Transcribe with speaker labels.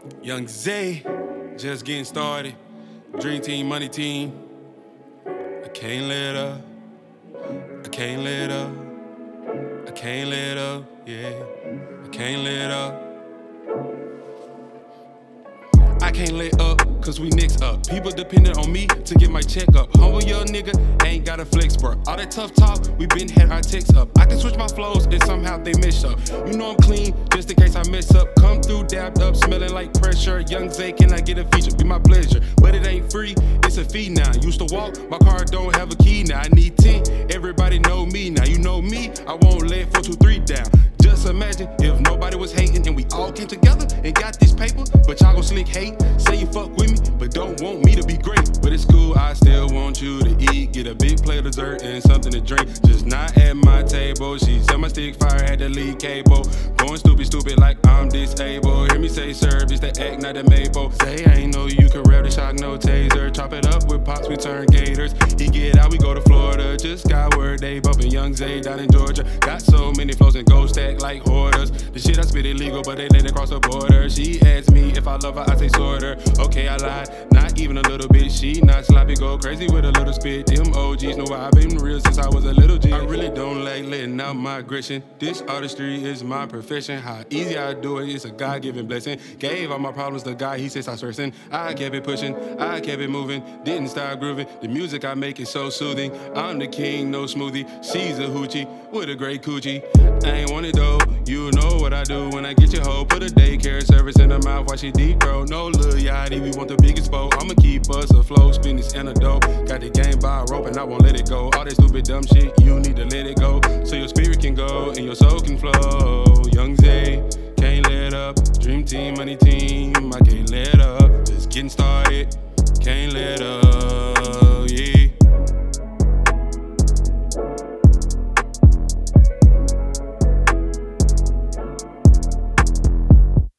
Speaker 1: Young Zay, just getting started. Dream team, money team. I can't let up. I can't let up. I can't let up. Yeah, I can't let up. I can't let up, cause we nicks up. People depending on me to get my check up. Humble young nigga, ain't got a flex, bro. All that tough talk, we been had our texts up. I can switch my flows and somehow they mess up. You know I'm clean, just in case I mess up. Come through, dabbed up, smelling like pressure. Young Zay, can I get a feature? Be my pleasure. But it ain't free, it's a fee now. Used to walk, my car don't have a key now. I need 10, everybody know me now. You know me, I won't let 4, 2, 3 down. Just imagine if nobody was hating and we all came together and got this paper. But y'all gon' slick hate, say you fuck with me, but don't want me to be great. But it's cool, I still want you to eat. Get a big plate of dessert and something to drink. Just not at my table. She said my stick fire had the lead cable. Going stupid like I'm disabled. Hear me say service, the act, not the maple. Say I ain't know you could rap the shock, no taser. Chop it up with pops, we turn gators. He get out, we go to Florida. Just got word they bumpin' Young Zay down in Georgia. Got so many flows and go stack like hoarders. The shit I spit illegal, but they let it cross the border. She asked me if I love her, I say sorta. Okay, I lied, not even a little bit. She not sloppy, go crazy with a little spit. Them OGs know I've been real since I was a little G. I really don't like letting out my aggression. This artistry is my profession. How easy I do it, it's a God-given blessing. Gave all my problems to God, he says I'm stressing. I kept it pushing, I kept it moving. Didn't stop grooving, the music I make is so soothing. I'm the king, no smoothie. She's a hoochie with a great coochie. I ain't want it though, you know what I do when I get your hoe. Put a daycare service in her mouth while she deep throat. No Lil Yachty, we want the biggest boat. I'ma keep us afloat, spin this antidote. Got the game by a rope and I won't let it go. All that stupid dumb shit, you need to let it go. So your spirit can go and your soul can flow. Young Zay, can't let up. Dream team, money team, I can't let up. Just getting started, can't let up.